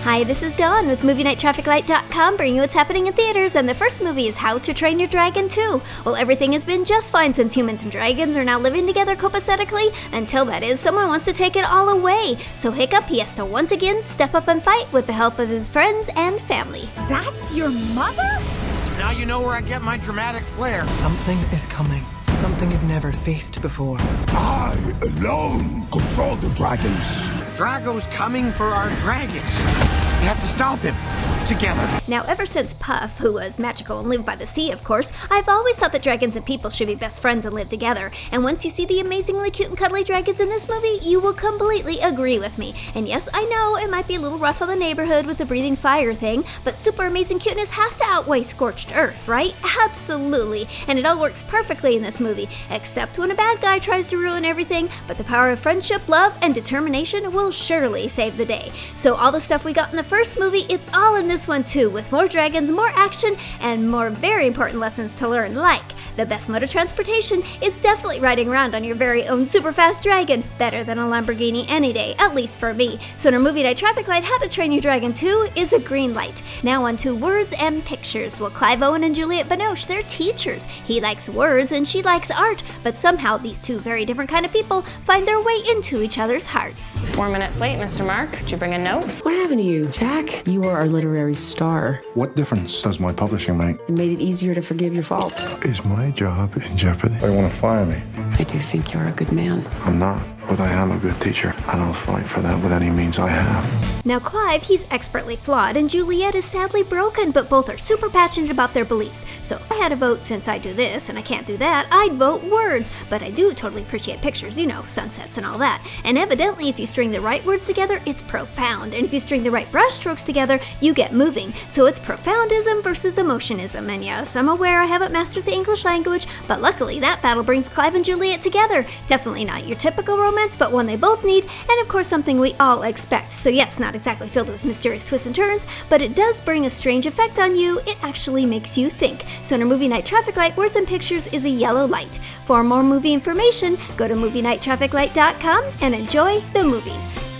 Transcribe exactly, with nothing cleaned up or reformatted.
Hi, this is Dawn with Movie Night Traffic Light dot com, bringing you what's happening in theaters, and the first movie is How to Train Your Dragon two. Well, everything has been just fine since humans and dragons are now living together copacetically, until that is, someone wants to take it all away. So Hiccup, he has to once again step up and fight with the help of his friends and family. That's your mother? Now you know where I get my dramatic flair. Something is coming. Something you've never faced before. I alone control the dragons. Drago's coming for our dragons. We have to stop him. Together. Now, ever since Puff, who was magical and lived by the sea, of course, I've always thought that dragons and people should be best friends and live together. And once you see the amazingly cute and cuddly dragons in this movie, you will completely agree with me. And yes, I know it might be a little rough on the neighborhood with the breathing fire thing, but super amazing cuteness has to outweigh scorched earth, right? Absolutely. And it all works perfectly in this movie, except when a bad guy tries to ruin everything, but the power of friendship, love, and determination will surely save the day. So all the stuff we got in the first movie, it's all in this This one too, with more dragons, more action, and more very important lessons to learn, like the best mode of transportation is definitely riding around on your very own super fast dragon, better than a Lamborghini any day, at least for me. So in our Movie Night Traffic Light, How to Train Your Dragon two is a green light. Now on to words and pictures. Well, Clive Owen and Juliette Binoche, they're teachers. He likes words and she likes art, but somehow these two very different kind of people find their way into each other's hearts. Four minutes late, Mister Mark. Did you bring a note? What happened to you, Jack? You are our literary star. What difference does my publishing make? It made it easier to forgive your faults. Is my job in jeopardy? They want to fire me. I do think you're a good man. I'm not, but I am a good teacher, and I'll fight for that with any means I have. Now Clive, he's expertly flawed, and Juliette is sadly broken, but both are super passionate about their beliefs. So if I had a vote, since I do this and I can't do that, I'd vote words. But I do totally appreciate pictures, you know, sunsets and all that. And evidently, if you string the right words together, it's profound. And if you string the right brushstrokes together, you get moving. So it's profoundism versus emotionism. And yes, I'm aware I haven't mastered the English language, but luckily that battle brings Clive and Juliette together. Definitely not your typical romance, but one they both need, and of course something we all expect. So yes, not exactly filled with mysterious twists and turns, but it does bring a strange effect on you. It actually makes you think. So in our Movie Night Traffic Light, words and pictures is a yellow light. For more movie information, go to Movie Night Traffic Light dot com and enjoy the movies.